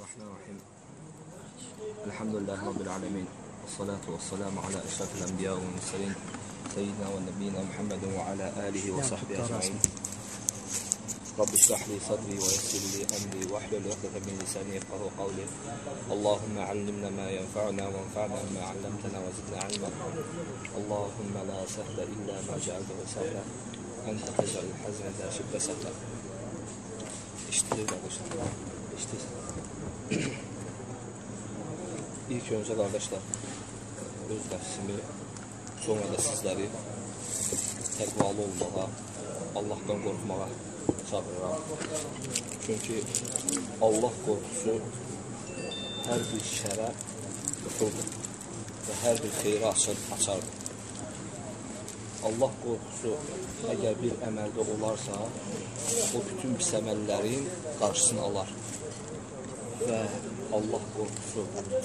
الرحمن الرحيم. الحمد لله رب العالمين، والصلاة والسلام على أشرف الأنبياء والمرسلين سيدنا ونبينا محمد وعلى آله وصحبه أجمعين. رب اشرح لي صدري ويسر لي أمري واحلل عقدة من لساني يفقهوا قولي. اللهم علمنا ما ينفعنا وانفعنا بما علمتنا وزدنا علما. اللهم لا سهل إلا ما جعلته سهلا أنت تجعل الحزن إذا شئت سهلا. İşte kardeşler. İşte. İlk önce kardeşler, öz nəfsimi, sonra da sizləri təqvalı olmağa, Allahdan qorxmağa çağırıram. Çünki Allah qorxusu hər bir şərə qıfıldır və hər bir xeyri açardır. Allah qorxusu əgər bir əməldə olarsa, o bütün pis əməllərin qarşısını alar. Və Allah qorxusu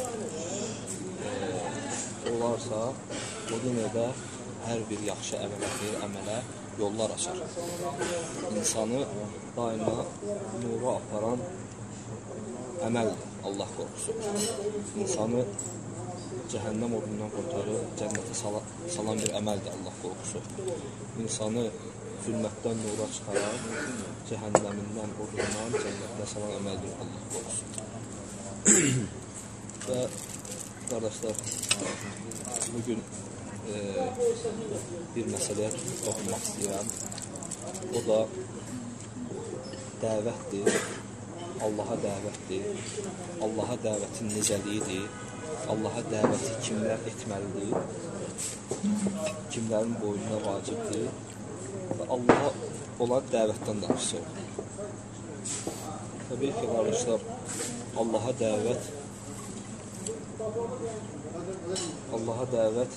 olarsa, o yenə də hər bir yaxşı əmələ yollar açar. İnsanı daima nura aparan əməldir Allah qorxusu. İnsanı cəhənnəm odundan qurtarır, cənnətə salan bir əməldir Allah qorxusu. İnsanı zülmətdən nura çıxaran, cəhənnəmindən odundan cənnətə salan əməldir Allah qorxusu. Və qardaşlar, bugün bir məsələyə toxunmaq istəyirəm. O da dəvətdir, Allaha dəvətdir, Allaha dəvətin necəliyidir, Allaha dəvəti kimlər etməlidir, kimlərin boynuna vacibdir və Allaha olan dəvətdən danışır. Təbii ki, qardaşlar, Allaha dəvət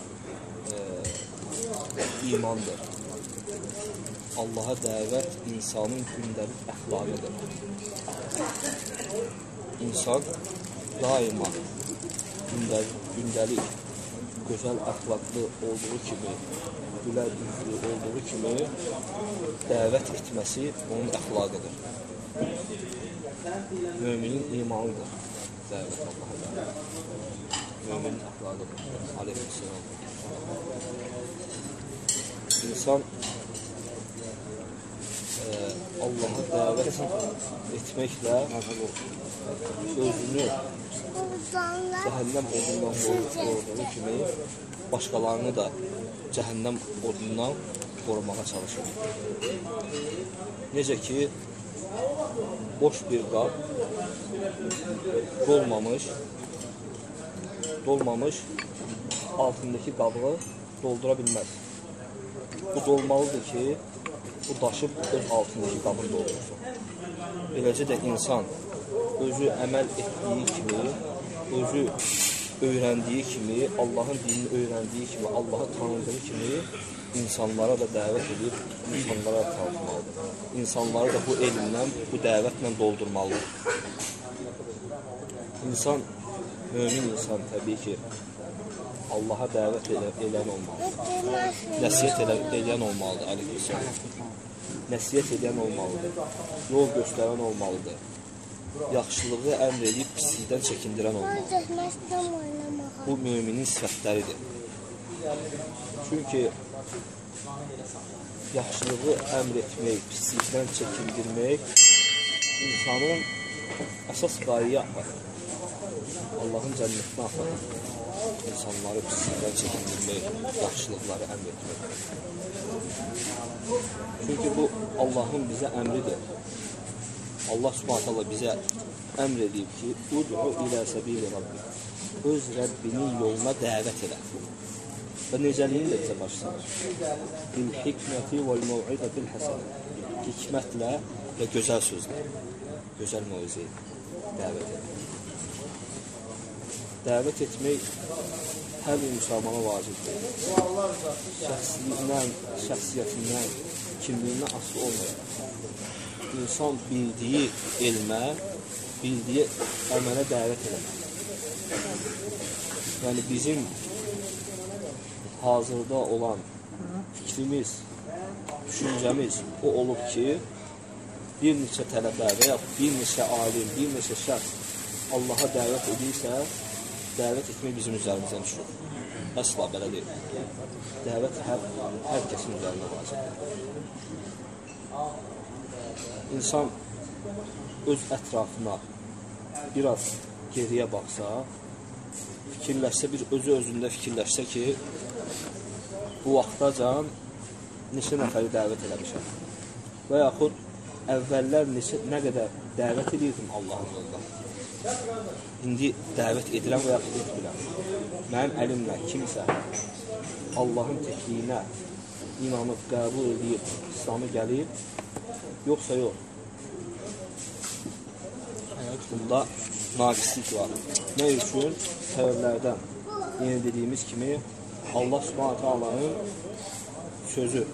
imandır. Allaha dəvət insanın gündəlik əxlaqıdır. İnsan daima gündəlik gözəl əxlaqlı olduğu kimi, gülər üzlü olduğu kimi dəvət etməsi onun əxlaqıdır. Müminin imanıdır dəvət Allaha dəvət. Müminin əxlaqıdır. Aleyhisselam. İnsan Allaha dəvət etməklə özünü cəhənnəm odundan qoruduğu kimi başqalarını da cəhənnəm odundan qorumağa çalışır. Necə ki, boş bir qab dolmamış altındakı qabığı doldura bilməz. Bu dolmalıdır ki, bu daşıb öz altındakı qabını doldursun. Eləcə də insan özü əməl etdiyi kimi, özü öyrəndiyi kimi, Allahın dinini öyrəndiyi kimi, Allahı tanıdığı kimi insanlara da dəvət edib, insanlara da tanıtmalıdır. İnsanları da bu elmlə, bu dəvətlə doldurmalıdır. İnsan, mömin insan təbii ki, Allaha dəvət edən olmalıdır. Nəsiyyət edən olmalıdır, əleyhissalam. Nəsiyyət edən olmalıdır. Yol göstərən olmalıdır. Yaxşılığı əmr edib pislikdən çəkindirən olmalıdır. Bu müminin sifətləridir. Çünki yaxşılığı əmr etmək, pislikdən çəkindirmək insanın əsas qayıya aparır. Allahın cənnətinə aparır. İnsanları pislikdən çəkindirmək, yaxşılıqları əmr etmək. Çünki bu Allahın bizə əmridir. Allah subhanətələ bizə əmr edib ki, ud'u ilə səbili Rabbi. Öz Rəbbinin yoluna dəvət elə. Və necəliyini də bizə başlayır. Bil-hikməti vəl-məv'idətil həsənə. Hikmətlə və gözəl sözlə, gözəl mövzu dəvət elə. Dəvət etmək hər bir müsəlmana vacibdir. Şəxsiyyətindən, kimliyindən asılı olmayacaq. İnsan bildiyi elmə, bildiyi əmələ dəvət eləmək. Yəni bizim hazırda olan fikrimiz, düşüncəmiz o olub ki, bir neçə tələbə və ya bir neçə alim, bir neçə şəxs Allaha dəvət edirsə, dəvət etmək bizim üzərimizdən düşür. Əsla belə deyil. Dəvət hər kəsin üzərində vacibdir. İnsan öz ətrafına biraz geriyə baxsa, fikirləşsə, bir özü-özündə fikirləşsə ki, bu vaxtacan neçə nəfəri dəvət eləmişəm və yaxud əvvəllər nə qədər dəvət edirdim Allahın yolunda. İndi dəvət edirəm və yaxud etmirəm. Mənim əlimlə kimsə Allahın təkliyinə inanıb, qəbul edib, İslamı gəlib, yoxsa yox. Bunda naqislik var. Nə üçün? Səbəblərdən yeni dediyimiz kimi Allah Subhanahu Taala'nın sözü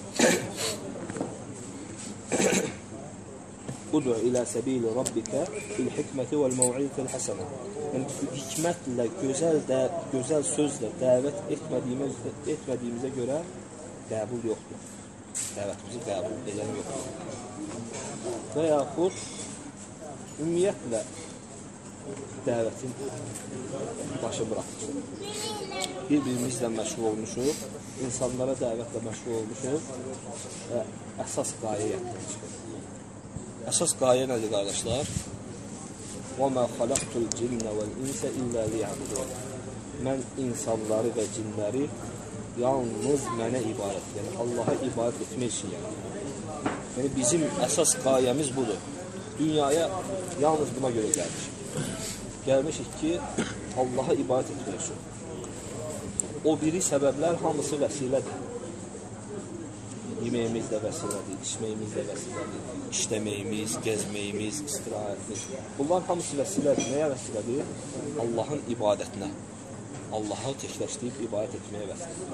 Udu ilə səbili Rabbikə bil hikməti vəl məv'izetil həsənə. Yəni, hikmətlə, gözəl sözlə dəvət etmədiyimizə görə qəbul yoxdur. Dəvətimizi qəbul edən yoxdur. Və yaxud ümumiyyətlə dəvətin başı bıraxmışıq. Bir-birimizlə məşğul olmuşuq, insanlara dəvətlə məşğul olmuşuq və əsas qayə yatmışıq. Əsas qayə nədir, qardaşlar? وَمَا خَلَقْتُ الْجِنَّ وَالْاِنْسَ إِلَّا لِيَعْبُدُونَ. Mən insanları və cinləri yalnız mənə ibarət, yəni Allaha ibarət etmək üçün Yəni bizim əsas qayəmiz budur. Dünyaya yalnız buna görə gəlmişik. Gəlmişik ki, Allaha ibarət etmək üçün. O biri səbəblər hamısı vəsilədir. Yeməyimiz də vəsilədir, içməyimiz də vəsilədir, işləməyimiz, gəzməyimiz, istirahətimiz. Bunlar hamısı vəsilədir. Nəyə vəsilədir? Allahın ibadətinə. Allahı təkləşdirib ibadət etməyə vəsilədir.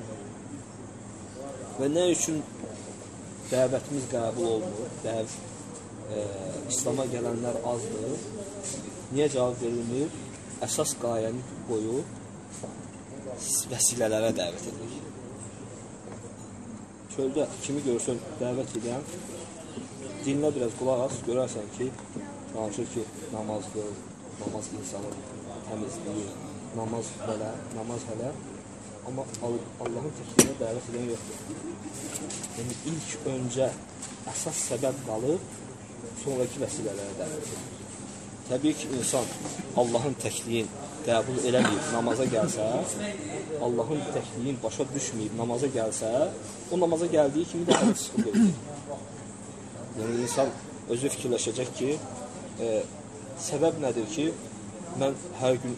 Və nə üçün dəvətimiz qəbul olunur? İslam'a gələnlər azdır. Niyə cavab verilmir? Əsas qayəni qoyub vəsilələrə dəvət edilir. Çöldə kimi görsən dəvət edən, dinlə biraz qulaq as, görərsən ki, danışır ki, namazdır, namaz insanı təmizləyir, namaz hələ, amma Allahın təkliyinə dəvət edən yoxdur. Yəni, ilk öncə əsas səbəb qalıb, sonraki vəsilələrə dəvət edir. Təbii ki, insan Allahın təkliyin qəbul eləməyib, namaza gəlsə, Allahın təkliyin başa düşməyib, namaza gəlsə, o namaza gəldiyi kimi də hələ çıxıb edir. Yəni, insan özü fikirləşəcək ki, səbəb nədir ki, mən hər gün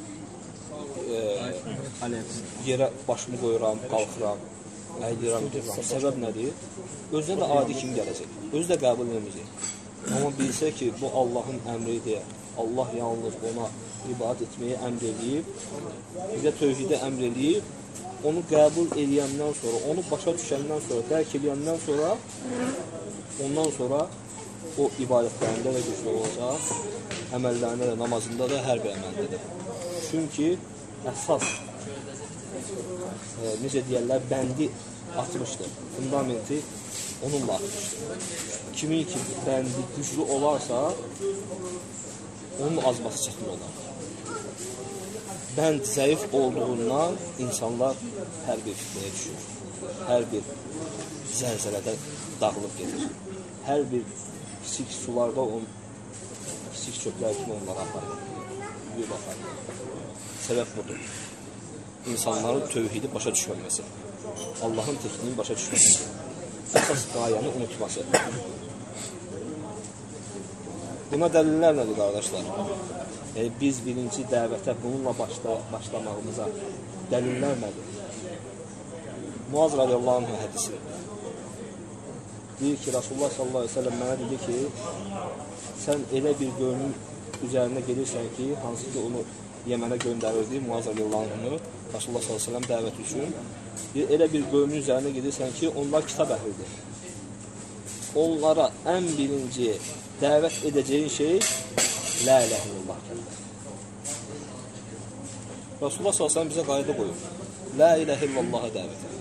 yerə başımı qoyuram, qalxıram, əydiram, duram. Səbəb nədir? Özünə də adi kimi gələcək, özü də qəbul eləməyəcək. Amma bilsə ki, bu Allahın əmridir, Allah yalnız ona ibadət etməyi əmr edib, bizə tövhidə əmr edib, onu qəbul edəndən sonra, onu başa düşəndən sonra, dərk edəndən sonra, ondan sonra o ibadətlərində də güclü olacaq, əməllərində də, namazında da, hər bir əməldə də. Çünki əsas, necə deyərlər, bəndi atmışdır, fundamenti onunla atmışdır. Kimin ki bəndi güclü olarsa, onun azması çətin olar. Bənd zəif olduğundan insanlar hər bir fitnəyə düşür. Hər bir zəlzələdə dağılıb gedir. Hər bir kiçik sularda kiçik çöplər kimi onlara aparır. Büyük aparır. Səbəb budur. İnsanların tövhidi başa düşməməsi. Allahın təkliyini başa düşməməsi. Əsas qayəni unutması. Buna dəlillər nədir, qardaşlar? Yəni, biz birinci dəvətə bununla başlamağımıza dəlillər nədir? Muaz radiyallahu anh hədisi. Deyir ki, Rasulullah sallallahu aleyhi ve sellem mənə dedi ki, sən elə bir gölün üzərində gelirsən ki, hansı ki onu Yəmənə göndərirdi, Muaz radiyallahu anh'ı, Rasulullah sallallahu aleyhi ve sellem dəvət üçün. Elə bir gölün üzərində gelirsən ki, onlar kitab əhlidir. Onlara ən birinci dəvət edəcəyin şey La ilahe illallah kəlməsi. Rasulullah s.a.v. bizə qayda qoyur. La ilahe illallaha dəvət edir.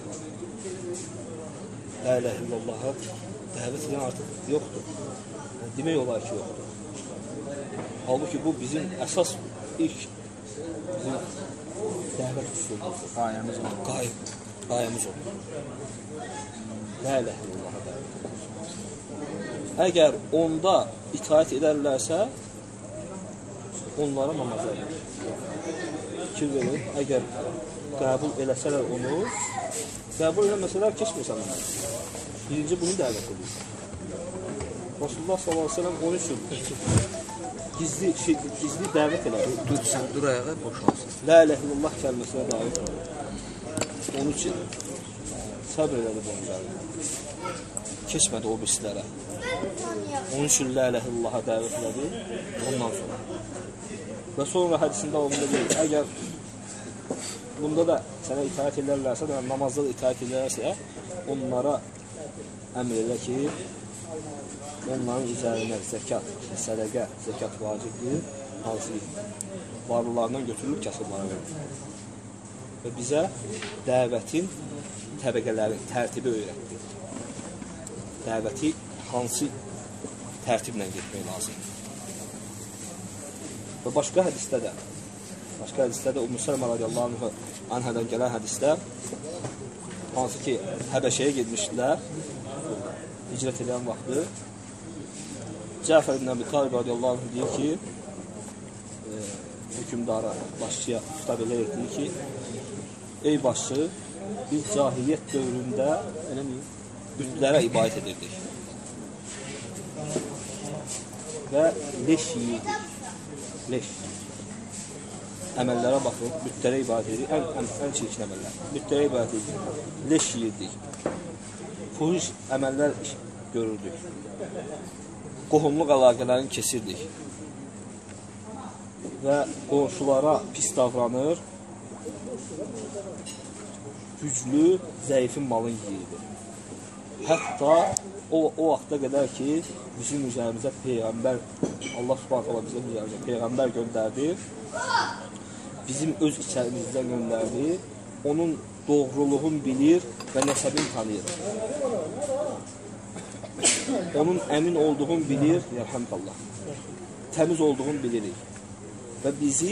La ilahe illallaha dəvət edən artıq yoxdur. Demək olar ki, yoxdur. Halbuki bu bizim əsas ilk bizim dəvət üsulumuzdur. Qayəmiz olur. La ilahe illallah'a dəvət edir. Əgər onda itaət edərlərsə, onlara namaza edir. Fikir verin, əgər qəbul eləsələr onu, qəbul eləməsələr keçmirsən mənə. Birinci bunu dəvət edir. Rasulullah s.a.v. onun üçün gizli dəvət elədi. Dur ayağa boşalsın. La ilahe illallah kəlməsinə dəvət edir. Onun üçün səbr elədi bu önələri. Keçmədi o birislərə. Onun üçün la ilahe illallah'a dəvət elədi. Ondan sonra. Və sonra hədisində olunda deyil. Əgər bunda da sənə itaət edərlərsə, namazda da itaət edərlərsə, onlara əmr elə ki, onların üzərinə zəkat, sədəqə, zəkat vacibdir, hansı varlılarından götürülüb kasıblara verilir. Və bizə dəvətin təbəqələrin tərtibi öyrətdi. Dəvəti hansı tərtiblə getmək lazımdır. Və başqa hədisdə də Ümmü Sələmə radiyallahu anhadan gələn hədisdə, hansı ki, Həbəşəyə getmişdilər, hicrət edən vaxtı, Cəfər ibn Əbi Talib radiyallahu anh deyir ki, hükümdara, başçıya xitab edərək deyir ki, ey başçı, biz cahiliyyət dövründə bütlərə ibadət edirdik və leş yiyirdik. Leş. Əməllərə baxın, bütlərə ibadət edirdik, ən çirkin əməllər. Bütlərə ibadət edirdik, leş yiyirdik, fuhuş əməllər görürdük, qohumluq əlaqələrini kesirdik və qonşulara pis davranır, güclü, zəifin malını yiyirdi. Hətta o vaxta qədər ki, bizim üzərimizə Peyğəmbər, Allah subhanətə bizim üzərimizə Peyğəmbər göndərdi, bizim öz içərimizdən göndərdi, onun doğruluğunu bilir və nəsəbini tanıyır. Onun əmin olduğunu bilir, yərhəmdəllah, təmiz olduğunu bilirik və bizi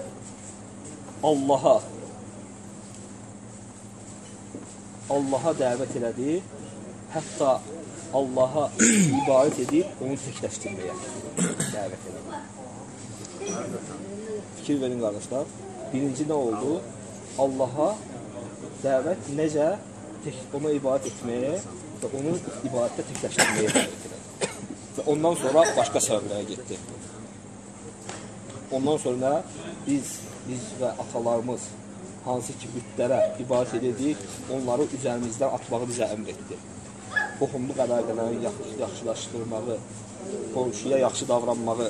Allaha dəvət elədi, hətta Allaha ibadət edib, onu təkləşdirməyə dəvət elədi. Fikir verin, qardaşlar. Birinci nə oldu? Allaha dəvət necə ona ibadət etməyə və onu ibadətdə təkləşdirməyə dəvət elədi. Və ondan sonra başqa səbəblərə getdi. Ondan sonra biz və atalarımız hansı ki bütlərə ibadət edirdik, onları üzərimizdən atmağı bizə əmr etdi. Qohumluq əlaqələrini yaxşılaşdırmağı, qonşuya yaxşı davranmağı,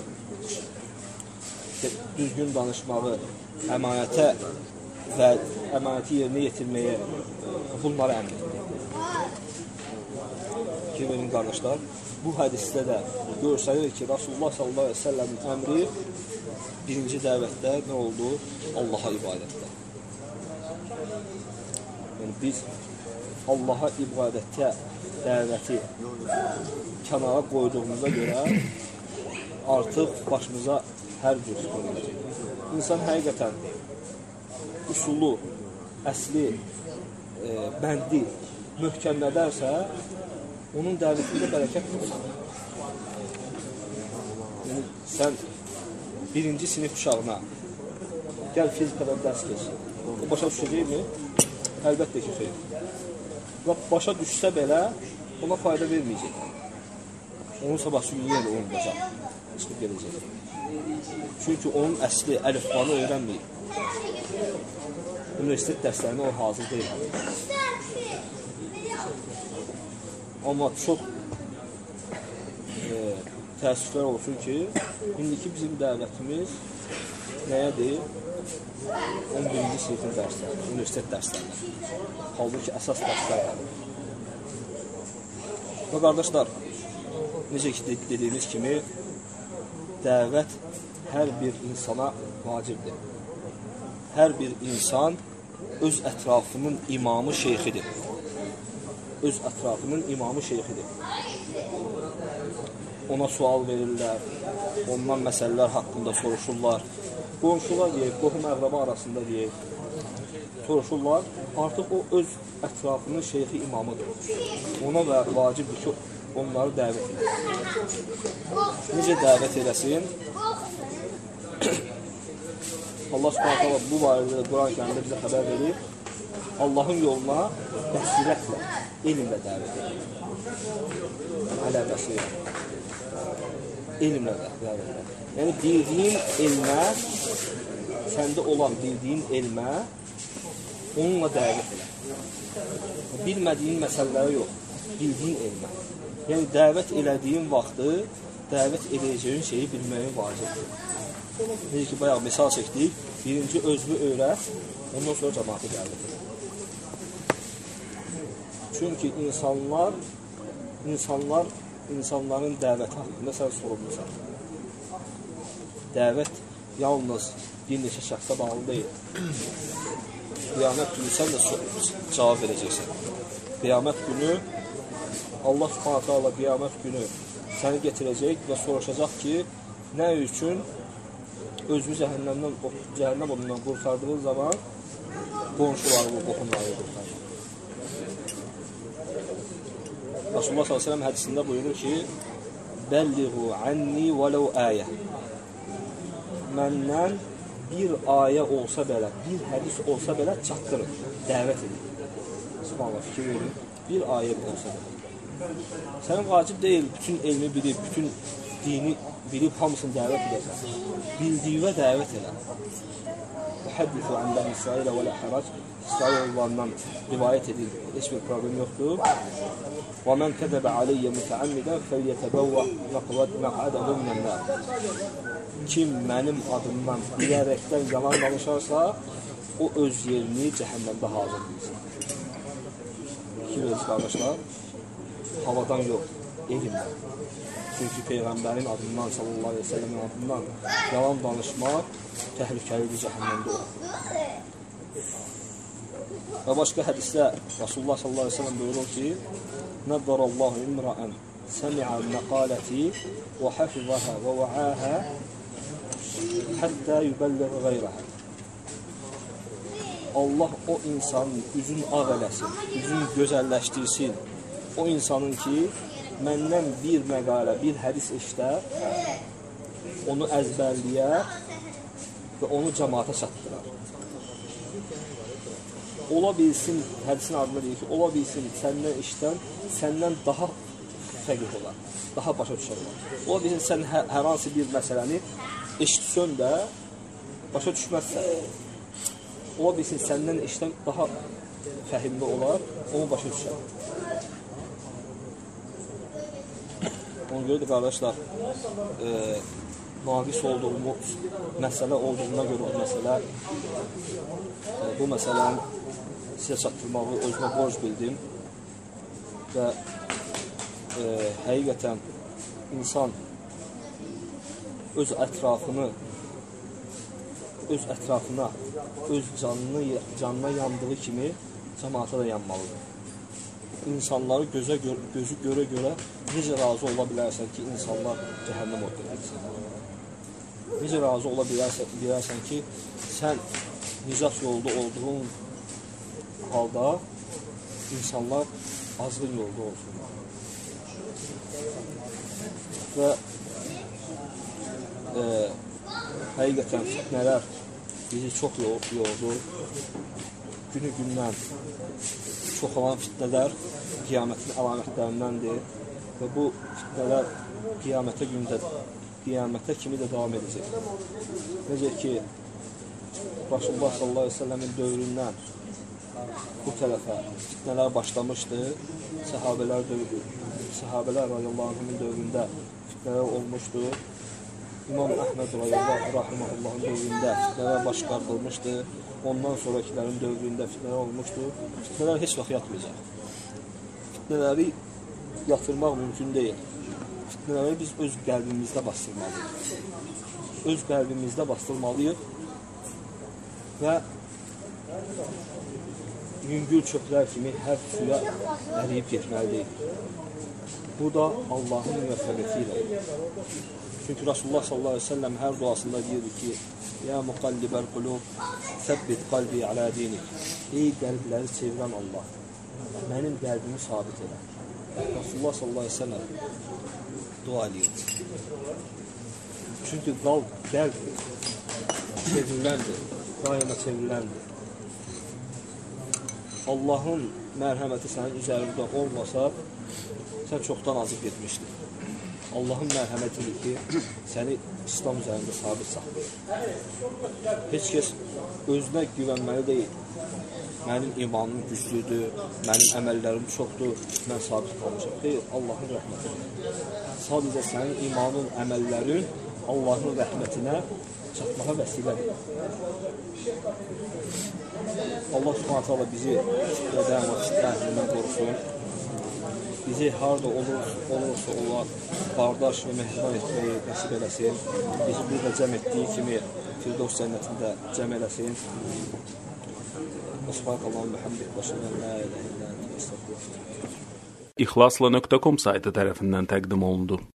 düzgün danışmağı, əmanəti yerinə yetirməyə bunları əmr etdi. Ki, verin qardaşlar, bu hədisdə də görsənir ki, Rasulullah sallallahu aleyhi ve selləmin əmri birinci dəvətdə nə oldu? Allaha ibadətdə. Yəni, biz Allaha ibadətə dəvəti kənara qoyduğumuza görə artıq başımıza hər cür qoyulacaq. İnsan həqiqətən usulu, əsli, bəndi möhkəmlədərsə, onun dəvətində bərəkət olur. Yəni, sən birinci sinif uşağına gəl fizikadan dərs keçsin. O başa düşəcəkmi? Əlbəttə ki, xeyr. Və başa düşsə belə, ona fayda verməyəcək. Onun sabahçı günü yenə də unudacaq. Çıxıb gələcək. Çünki onun əsli, əlifbanı öyrənməyib. Universitet dərslərinə o hazır deyil. Amma çox təəssüflər olsun ki, indiki bizim dəvətimiz nəyədir? 11-ci sinifin dərsləri, universitet dərsləri. Halbuki əsas dərslər. Və qardaşlar, necə ki dediyimiz kimi, dəvət hər bir insana vacibdir. Hər bir insan öz ətrafının imamı, şeyxidir. Öz ətrafının imamı, şeyxidir. ona sual verirlər, ondan məsələlər haqqında soruşurlar. Qonşular deyək, qohum əqraba arasında deyək, soruşurlar. Artıq o öz ətrafının şeyxi imamıdır. Ona və vacibdir ki, onları dəvət edir. Necə dəvət eləsin? Allah Subhanahu bu barədə Quran-Kərimdə bizə xəbər verir. Allahın yoluna bəsirətlə, elmlə dəvət edir. Ələ bəsirət. Elmlə dəvət edir. Yəni, bildiyin elmə, səndə olan bildiyin elmə, onunla dəvət edir. Bilmədiyin məsələləri yox, bildiyin elmə. Yəni, dəvət elədiyin vaxtı, dəvət edəcəyin şeyi bilməyin vacibdir. Necə ki, bayaq misal çəkdik, birinci özünü öyrət, ondan sonra cəmaatı dəvət edir. Çünki insanların dəvəti haqqında sən sorumlusan. Dəvət yalnız bir neçə şəxsə bağlı deyil. Qiyamət günü sən də cavab verəcəksən. Qiyamət günü Allah Subhanahu taala qiyamət günü səni gətirəcək və soruşacaq ki, nə üçün özünü cəhənnəm odundan qurtardığın zaman qonşularını, qohumlarını qurtarır. Rasulullah s.ə.v hədisində buyurur ki, Bəlliğu anni vələv əyə. Məndən bir ayə olsa belə, bir hədis olsa belə çatdırın, dəvət edin. Subhanallah, fikir verin, bir ayə olsa belə. Sənin vacib deyil, bütün elmi bilib, bütün dini bilib, hamısını dəvət edəsən. Bildiyinə dəvət elə. Həddifü ən bəni İsrailə və lə hərac. İsrail oğullarından rivayət edil, heç bir problem yoxdur. Və mən kədəbə aleyyə mütəəmmidən fəliyyətəbəvvə məqədəhu minənnər. Kim mənim adımdan bilərəkdən yalan danışarsa, o öz yerini cəhənnəmdə hazır bilsin. Kim öz qardaşlar? Havadan yox, elimdən. Çünki Peyğəmbərin adından, sallallahu aleyhi ve sellemin adından yalan danışmaq təhlükəlidir cəhənnəmdə olur. Və başqa hədisdə Rasulullah sallallahu aleyhi ve sellem buyurur ki, Nəzzərəllahu imra'ən səmi'ən məqaləti və hafizəhə və və'əhə həttə yübəlləğə qeyrəhə. Allah o insanın üzünü ağ eləsin, üzünü gözəlləşdirsin. O insanın ki, məndən bir məqalə, bir hədis eşlər, onu əzbərləyər və onu cəmaata çatdırar. Ola bilsin, hədisin adına deyir ki, ola bilsin səndən eşdən, səndən daha fəqih olar, daha başa düşər olar. Ola bilsin, sən hər hansı bir məsələni eşitsən də başa düşməzsən. Ola bilsin, səndən eşdən daha fəhimli olar, onu başa düşər. Ona görə də qardaşlar, naqis olduğumuz məsələ olduğuna görə bu məsələni sizə çatdırmağı özümə borc bildim və həqiqətən insan öz ətrafına, öz canına yandığı kimi cəmaata da yanmalıdır. İnsanları gözü görə necə razı ola bilərsən ki, insanlar cəhənnəm oduna getsin? Necə razı ola bilərsən ki, sən nicat yolda olduğun halda insanlar azğın yolda olsunlar. Və həqiqətən fitnələr bizi çox yordu. Günü-gündən çoxalan fitnələr qiyamətin əlamətlərindəndir və bu fitnələr qiyamətə kimi də davam edəcək. Necə ki, Rasulullah sallallahu aleyhi ve sellemin dövründən bu tərəfə fitnələr başlamışdı. Səhabələr radiyallahu anhümün dövründə fitnələr olmuşdu. İmam Əhməd rahiməhullahın dövründə fitnələr baş qaldırmışdı. Ondan sonrakilərin dövründə fitnələr olmuşdu. Fitnələr heç vaxt yatmayacaq. Fitnələri yatırmaq mümkün deyil. Fitnələri biz öz qəlbimizdə bastırmalıyıq. Öz qəlbimizdə bastırmalıyıq və yüngül çöplər kimi hər suya əriyib getməlidir. Bu da Allahın müvəffəqiyyəti ilə olur. Çünki Rasulullah sallallahu aleyhi ve sellem hər duasında deyirdi ki, Ya muqallibəl qulub, səbbit qalbi alə dinik. Ey qəlbləri çevirən Allah, mənim qəlbimi sabit elə. Rasulullah sallallahu aleyhi ve sellem dua edirdi. Çünki qəlb çevriləndir, daima çevriləndir. Allahın mərhəməti sənin üzərində olmasa, sən çoxdan azıb getmişdin. Allahın mərhəmətidir ki, səni İslam üzərində sabit saxlayır. Heç kəs özünə güvənməli deyil. Mənim imanım güclüdür, mənim əməllərim çoxdur, mən sabit qalmışam. Deyil, Allahın rəhmətidir. Sadəcə sənin imanın, əməllərin Allahın rəhmətinə çatmağa vəsilədir. Allah subhanət hala bizi qədəm və fitnəhindən qorusun. Bizi harada olursa onlar qardaş və mehriban etməyi nəsib eləsin. Bizi burada cəm etdiyi kimi Firdevs cənnətində cəm eləsin. Subhanallah və hamdih başından la ilahe illə ente estağfirullah. İhlasla.com saytı tərəfindən təqdim olundu.